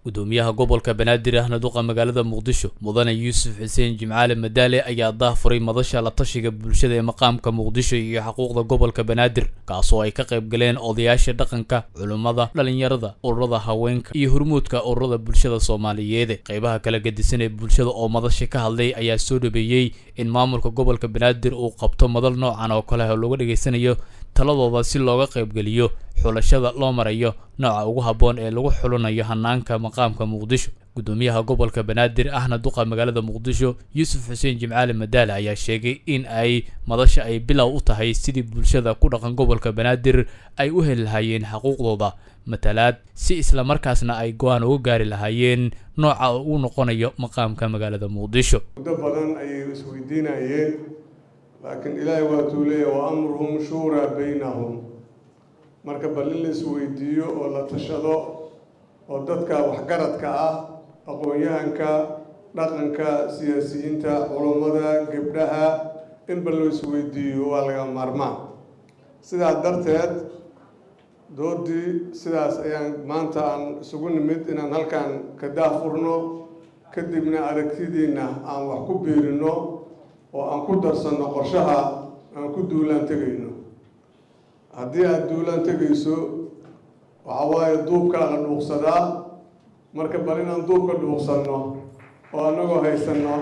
gudoomiyaha gobolka Banaadir ahna duqa magaalada Muqdisho mudane Yuusuf Xuseen Jimcaale Madaale ayaa daahfuray madasha la tashiga bulshada ee maqaamka Muqdisho iyo xuquuqda gobolka Banaadir kaasoo ay ka qayb galeen odayaasha dhaqanka culimada dhalinyarada ururada haweenka iyo hormuudka ururada bulshada Soomaaliyeed qaybaha kala gedisan ee bulshada oo madasha ka hadlay ayaa soo dhabeeyay in maamulka gobolka Banaadir uu qabto madal noocan oo kale looga dhageysanayo taladooda si looga qayb galiyo xulashada loo marayo nooca ugu haboon ee lagu xulanayo hanaanka maqaamka Muqdisho gudoomiyaha gobolka Banaadir ahna duqa magaalada Muqdisho Yuusuf Xuseen Jimcaale Madaale ayaa sheegay in ay madasha ay bilow u tahay sidii bulshada ku dhaqan gobolka Banaadir ay u heli lahaayeen xuquuqdooda matalaad si isla markaasna ay go'aan uga gaari lahaayeen nooca uu noqonayo maqaamka magaalada Muqdisho badan ay isweydiinayeen laakiin ilaahay waa tuulay wa amruhum shura baynahum marka bal in la isweydiiyo oo la tashado oo dadka waxgaradka ah aqoonyahanka dhaqanka siyaasiyiinta culimada gabdhaha in bal la isweydiiyo waa laga maarmaan sidaa darteed doodii sidaas ayaan maanta aan isugu nimid inaan halkaan ka daafurno kadibna aragtidiina aan wax ku biirino oo aan ku darsano qorshaha aan ku duulaan tegayno haddii aad duulaan tegayso waxa waaye duubkaa la dhuuqsadaa marka bal inaan duubka dhuuqsanno oo annagoo haysanno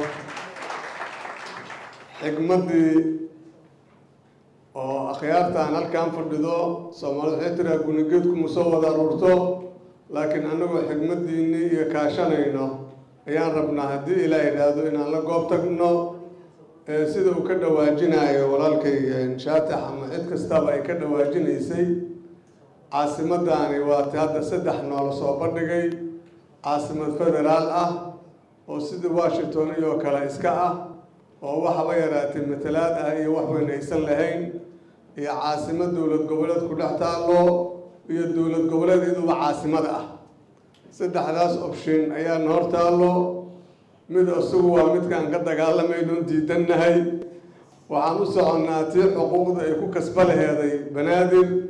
xigmaddii oo akhyaartaan halkaan fadhido Soomaalida waxay tiraa gunigeedku ma soo wada aruurto laakiin annagoo xigmaddiinii iyo kaashanayno ayaan rabnaa haddii ilaa yidhaahdo inaan la goob tagno sida uu ka dhawaajinayo walaalkay shaatax ama cid kastaba ay ka dhawaajinaysay caasimaddaani waa hadda 3 noola soo bandhigay caasimad federaal ah oo sida Washington iyo kale iska ah oo waxba yaraatay matalaad ah iyo wax weyn aysan lahayn iyo caasimad dowlad goboleed ku dhex taalo iyo dowlad goboleed iduba caasimad ah saddexdaas option ayaa hor taalo mid asugu waa midkaan ka dagaalamayno diidannahay waxaan u soconaa tii xuquuqda ay ku kasba laheeday Banaadir